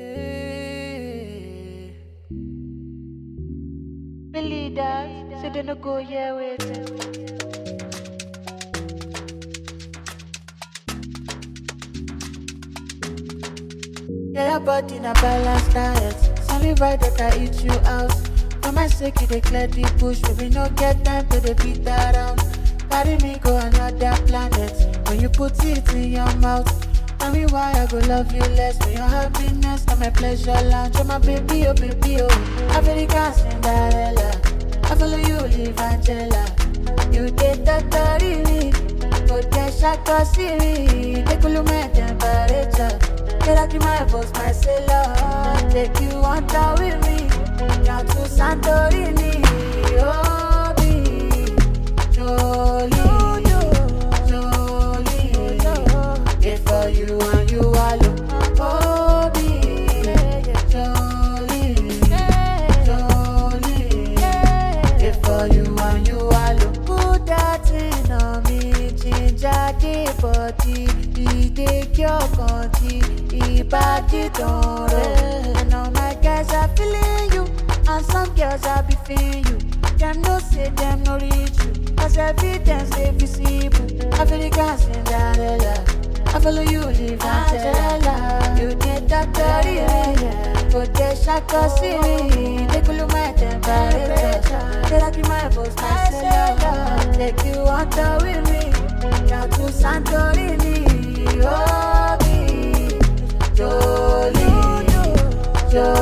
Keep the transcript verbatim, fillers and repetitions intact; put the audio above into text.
Hey. Believe that, so they no go here with it. Yeah, your body na balanced diet. It's only right that I eat you out. For my sake, you declare the push, but we no get time to the beat around. Carry me go another planet. When you put it in your mouth, tell me why I go love you less. When your happiness and my pleasure lounge. You're my baby, oh baby, oh. African Cinderella. I follow you, live Angela. You did that dirty me. Go get shaka siri. Take a look at temperature. Get out my boss, my sailor. Take you on tour with me. Down to Santorini. Oh, be Jolie, Jolie. If for you and you alone. Oh, be Jolie, Jolie. If for you and you alone. Put that in on me. Ginger the body. Take your country. Body don't roll. And all my guys are feeling you. And some girls are be feeling you. Them no say them no reach you. Cause evidence they visible. African Cinderella. I follow you, live Angela. You did that dirty, yeah. But they shaka siri. They could look my temperature. They like my boss, my sailor. Take you on tour with me. Down to Santorini. Oh, Jolie, Jolie.